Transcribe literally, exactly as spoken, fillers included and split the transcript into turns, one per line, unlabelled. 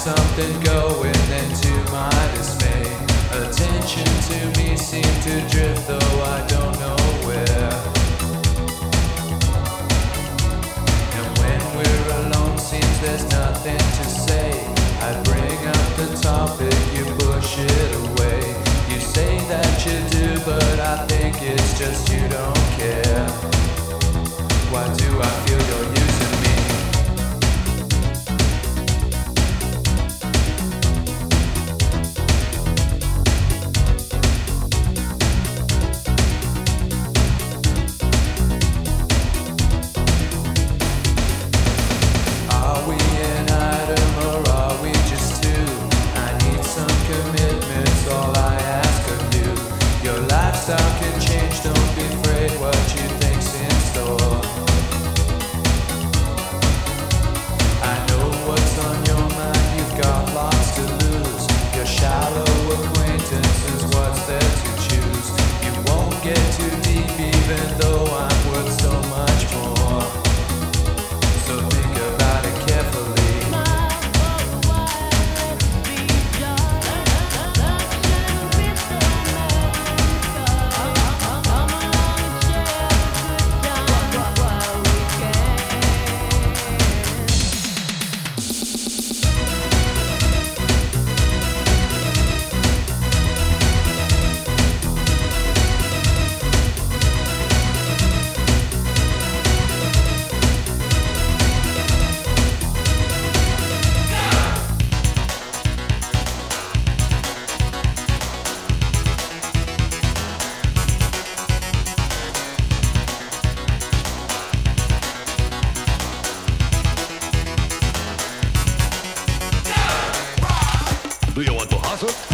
something going, then to my dismay, attention to me seemed to drift, though I don't know where. And when we're alone, seems there's nothing to say. I bring up the topic, you push it away. You say that you do, but I think it's just you don't care. Why do I feel you're using me? Are we an item or are we just two? I need some commitments, all I ask of you. Your lifestyle can change, don't be afraid what you think's in store. I know what's on your mind, you've got lots to lose. Your shallow acquaintances, what's there to choose? You won't get too deep even though I'm worth so much more. So think about it carefully.
Do you want to hustle?